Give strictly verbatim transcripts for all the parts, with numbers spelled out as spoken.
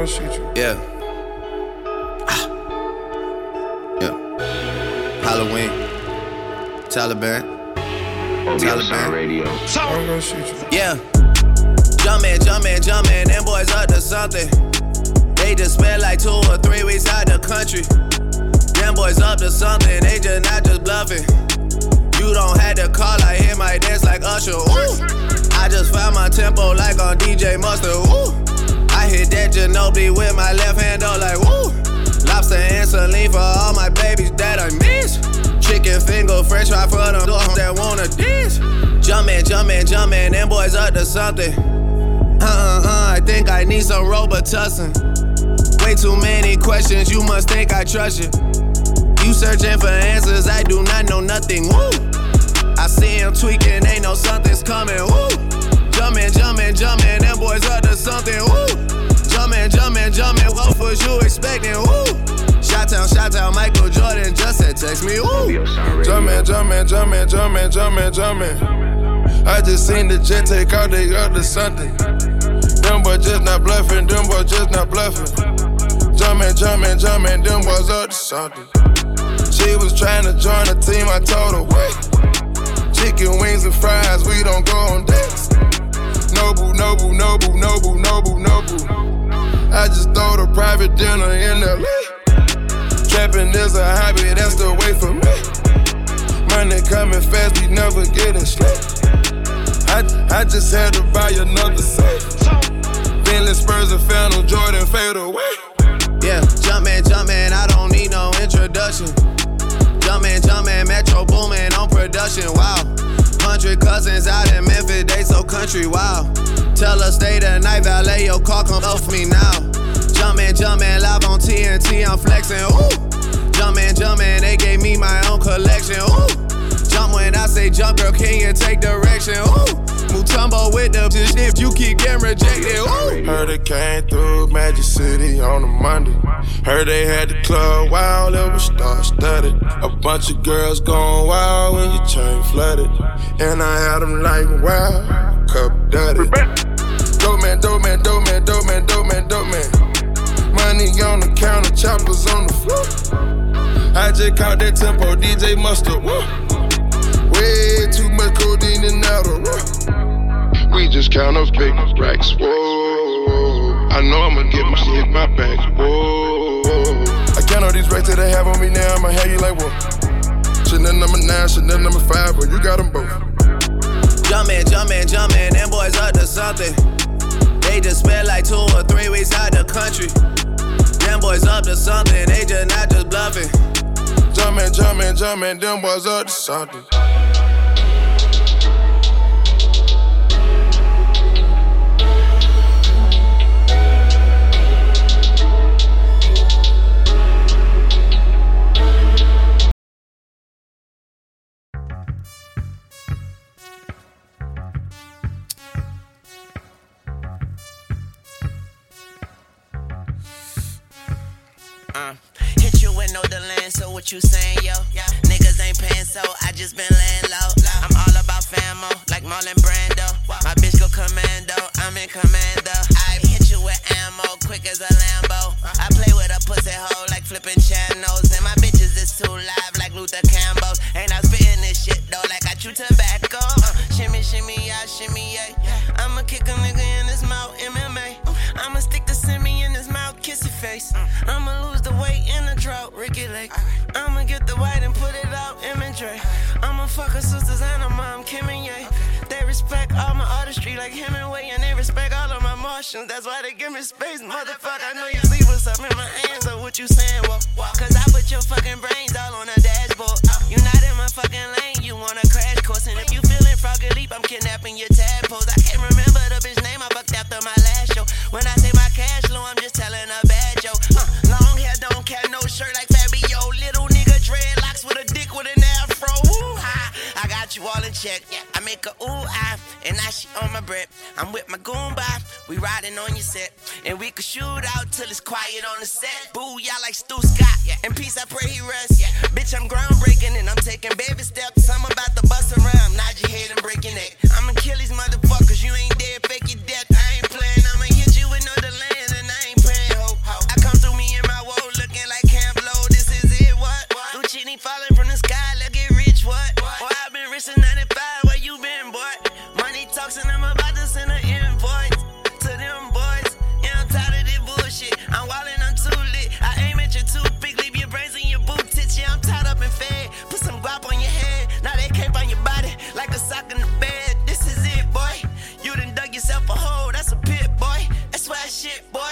gonna shoot you. Yeah. Ah. Yeah. Halloween. Taliban. Taliban. Radio. I'm gonna shoot you. Yeah. Jumpin', jumpin', jumpin', them boys up to something. They just spent like two or three weeks out the country. Them boys up to something, they just not just bluffing. You don't have to call, I hear my dance like Usher. Ooh. I just found my tempo like on D J Mustard. Ooh. I hit that Ginobili with my left hand up like woo. Lobster and saline for all my babies that I miss. Chicken finger, french fry for them that wanna dish. Jumpin', jumpin', jumpin', them boys up to something. Uh-uh-uh, I think I need some Robitussin. Way too many questions, you must think I trust you. You searching for answers, I do not know nothing, woo. I see him tweaking, ain't no something's coming, woo. Jumpin', jumpin', jumpin', them boys up to something, woo. Jumpin', jumpin', jumpin', what was you expecting, woo. Shot-town, shot-town, Michael Jordan just said text me, woo. Jumpin', jumpin', jumpin', jumpin', jumpin', jumpin'. I just seen the jet take out, they up to something. Them boys just not bluffing, them boys just not bluffing. Jumpin', jumpin', jumpin', them boys up to something. She was trying to join the team, I told her, wait. Chicken wings and fries, we don't go on dates. Nobu, Nobu, Nobu, Nobu, Nobu, Nobu. I just throw the private dinner in L A. Trapping is a hobby, that's the way for me. Money coming fast, we never getting sleep. I, I just had to buy another safe. Bentley Spurs and Phantom Jordan fade away. Yeah, jumpin', jumpin', I don't need no introduction. Jumpin', jumpin', Metro boomin' on production, wow. Hundred cousins out in Memphis, they so country, wow. Tell her stay the night, valet your car, come off me now. Jumpin', jumpin', live on T N T, I'm flexin', ooh. Jumpin', jumpin', they gave me my own collection, ooh. Jump when I say jump, girl, can you take direction, ooh. Mutombo with the shit, you keep getting rejected, ooh. Heard it came through Magic City on a Monday. Heard they had the club wild, it was star-studded. A bunch of girls going wild when your chain flooded. And I had them like, wow, cup dirty. Dope man, dope man, dope man, dope man, dope man, dope man. Money on the counter, choppers on the floor. I just caught that tempo, D J Mustard, woo. Way too much codeine and Adderall. We just count up big racks, whoa. I know I'ma get my shit in my bag, whoa. I count all these racks that they have on me now, I'ma have you like, whoa. Chanel number nine, Chanel number five, but you got them both. Jumpin', jumpin', jumpin', them boys up to something. They just spent like two or three weeks out the country. Them boys up to something, they just not just bluffing. Jumpin', jumpin', jumpin', them boys up to something. Uh, hit you with no delay, so what you saying, yo? Yeah. Niggas ain't paying, so I just been laying low. I'm all about famo, like Marlon Brando. My bitch go commando, I'm in commando. I hit you with ammo, quick as a Lambo. I play with a pussy hole like flipping channels. And my bitches is too live like Luther Campbell. Ain't I spitting this shit though like I chew tobacco. Uh, shimmy, shimmy, yeah, shimmy, yeah. I'ma kick a nigga in his mouth, M M A. I'ma stick the semi in his mouth, kiss his face. I'ma lose the weight in the drought, Ricky Lake. I'ma get the white and put it out, M and Dre. I'ma fuck her sisters and her mom, Kim and Ye. They respect all my artistry like Hemingway, and they respect all of my Martians. That's why they give me space, motherfucker. I know you see what's up in my hands, so what you saying, well, cause I put your fucking brains all on the dashboard. You not in my fucking lane, you want a crash course. And if you feeling froggy leap, I'm kidnapping your tadpoles. I can't remember the bitch name I bucked after my last show. When I say my cash low, I'm just telling a bad joke. Uh, long hair, don't care, no shirt like Fabio. Little nigga dreadlocks with a dick with an afro. Ooh, ha, I got you all in check. I make a ooh, ah, and now she on my breath. I'm with my goomba, we riding on your set. And we can shoot out till it's quiet on the set. Boo, y'all like Stu Scott. In peace, I pray he rests. Bitch, I'm groundbreaking and I'm taking baby steps. I'm about to bust around, nod your head and break your neck. I'ma kill these motherfuckers, you ain't dead, fake your death. I ain't playing, I'ma hit you with no delay and I ain't paying.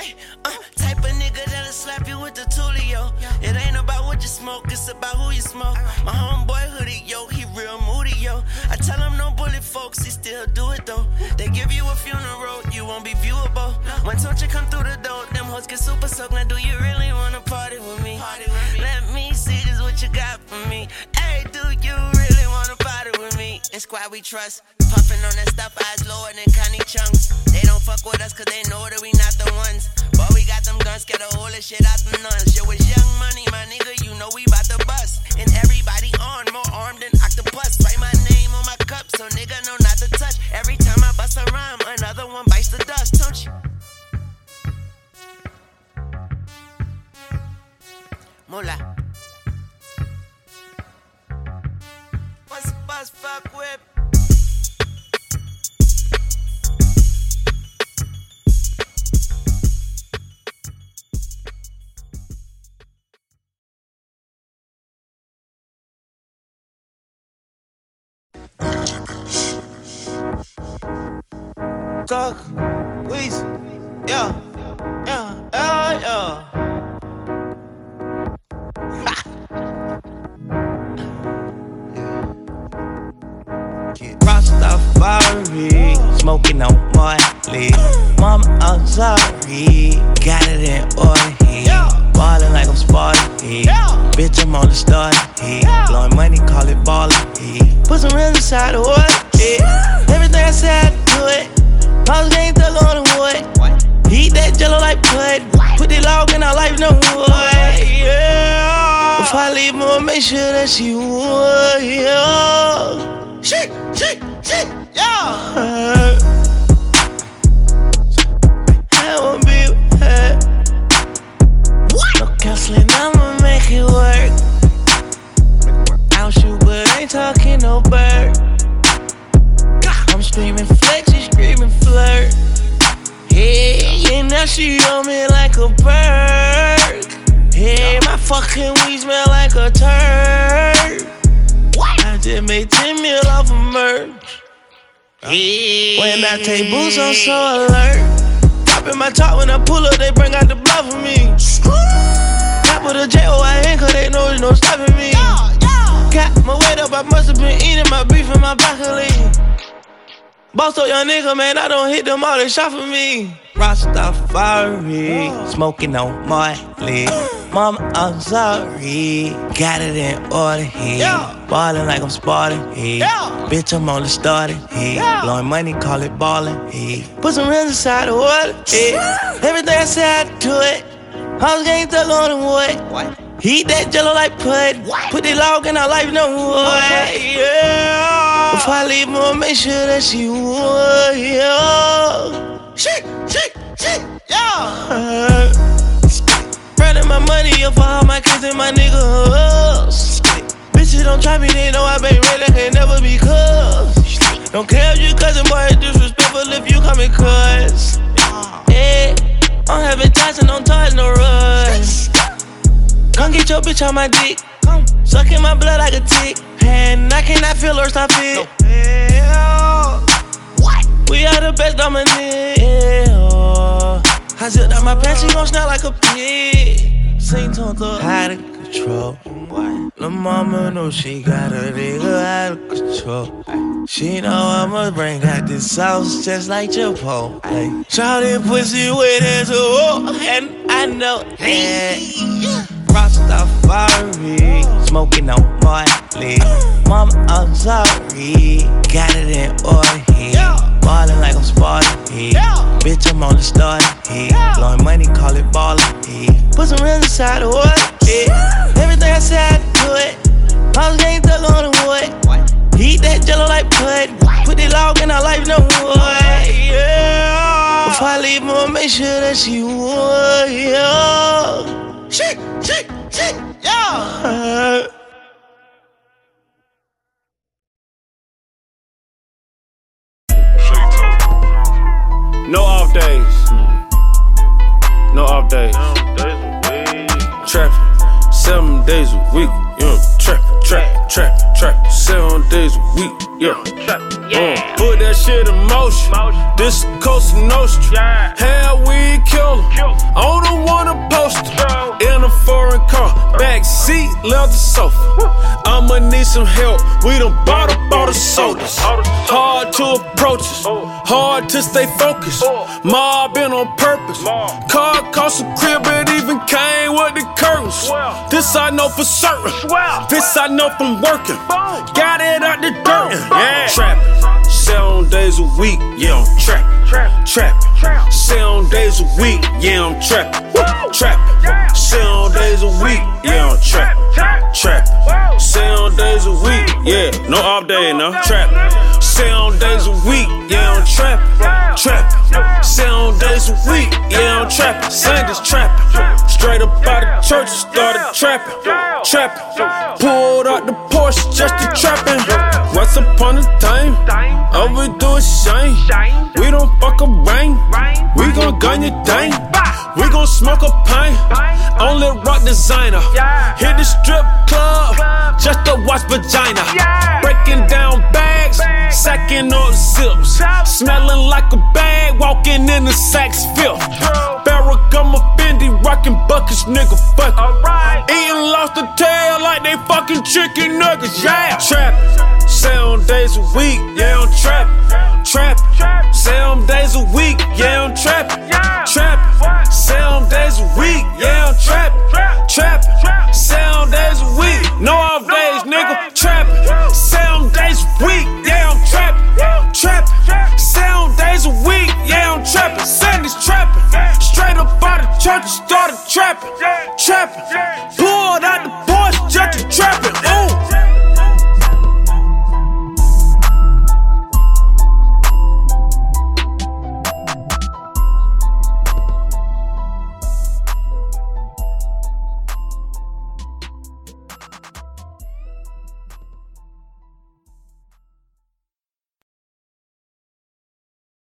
Uh, type of nigga that'll slap you with the Tulio. It ain't about what you smoke, it's about who you smoke. My homeboy hoodie, yo, he real moody, yo. I tell him no bullet folks, he still do it though. They give you a funeral, you won't be viewable. When don't you come through the door, them hoes get super soaked. Now do you really wanna party with me? Let me see just what you got for me. Hey, do you really wanna party with me? It's squad we trust. Puffin' on that stuff, eyes lower than Connie Chunks. They don't fuck with us cause they know that we not the ones. But we got them guns, get a whole of shit out the nuns. Yo, it's young money, my nigga, you know we bout to bust. And everybody on, more armed than octopus. Write my name on my cup so nigga know not to touch. Every time I bust a rhyme, another one bites the dust, don't you? Moolah. What's the bus fuck with? Talk, Weezy, yeah, yeah, yeah, yeah. Rastafari, smoking on Marley. Mama, I'm sorry, got it in order here. Ballin' like I'm Spartan here. Bitch, I'm on the start here. Blowing money, call it ballin' here. Put some real inside the water, yeah. Everything I said, I do it. House game thug on the wood. Heat that jello like pud. Put the log in our life, no wood. Yeah. If I leave, I'ma make sure that she would. Yeah. Shit, shit, shit, yeah. I won't be with her. No counseling, I'ma make it work. I'll shoot, but ain't talking no bird. I'm screaming flex, she screaming flirt. Yeah, and now she on me like a bird. Yeah, my fucking weed smell like a turd. I just made ten mil off of merch. Yeah. When I take boots, I'm so alert. Dropping my top when I pull up, they bring out the blood for me. Top of the J O I N, cause they know there's no stopping me. Got my weight up, I must have been eating my beef in my broccoli. Boss told young nigga, man, I don't hit them all, they shot for me. Rastafari, smoking on Marley. Mama, I'm sorry, got it in order here. Ballin' like I'm Spartan here. Bitch, I'm on the starting here. Blowing money, call it ballin' here. Put some rims inside the water, yeah. Everything I said, I do it. House game thug on the wood. Heat that jello like pud. Put the log in our life, no wood. Yeah. If I leave, I'ma make sure that she would. Yeah. Shit, shit, shit, yeah. Running my money up for all my kids and my niggas. Bitches don't try me, they know I been real, they can never be cuz. Don't care if you cousin, boy, it's disrespectful if you call me cuz. Yeah, I'm having ties and don't touch no rush. Come get your bitch on my dick. Sucking my blood like a tick. And I cannot feel or stop it. Yeah. What? We are the best dominant. Yeah. I zipped out my pants, she gon' smell like a pig. Sing to the out of control. Lil' mama know she got a nigga out of control. She know I'ma bring out this sauce just like Chipotle. Shawty pussy with his oh, and I know that. Rastafari, smoking on Marley. Mama, I'm sorry, got it in order here. Ballin' like I'm Spartan here. Bitch, I'm on the starting here. Blowing money, call it ballin' here. Put some rims inside the water, yeah. Everything I said, I do it. House game thug on the wood. Heat that jello like pud. Put the log in our life, no wood. Yeah. If I leave, I'ma make sure that she would. Yeah. Shit, shit, shit, yeah. No off days. No off days. Trapping seven days a week. You know, trapping. trap, trap, trap. Seven days a week, yeah. Uh, put that shit in motion. This Coast Nostra. Hell, we kill 'em. On the one a poster. In a foreign car, back seat, leather sofa. I'ma need some help. We done bought up all the sodas. Hard to approach us, hard to stay focused. Mob been on purpose. Car cost a crib, it even came with the curtains. This I know for certain. This I know from working. Got it out the dirt. Yeah. Trappin'. Seven days a week, yeah, I'm trappin'. Trappin'. Seven days a week, yeah, I'm trappin'. Trappin'. Seven days a week, yeah, I'm trappin'. Trappin'. Seven days a week, yeah, no off day, no. Trappin'. Seven days a week, yeah, I'm trappin'. Trappin'. Seven days a week, yeah, I'm trappin'. Sundays trappin'. Straight up out of church, started trappin'. Trappin'. Pulled out the Porsche just to trappin'. Once upon a time, all we do is shine. We don't fuck a rain. We gon' gun your thing. We gon' smoke a pint. Only rock designer. Hit the strip club just to watch vagina. Breaking down bags, sacking up zips. Smelling like a bag, walking in the Saks Fifth. Barragamo Fendi, rocking buckets, nigga, fuck it. Eating lobster tail like they fucking chicken nuggets, yeah. Trappin'. Seven days a week, yeah, I'm trappin'. Trappin'. Seven days a week, yeah, I'm trappin'. Trappin'. Seven days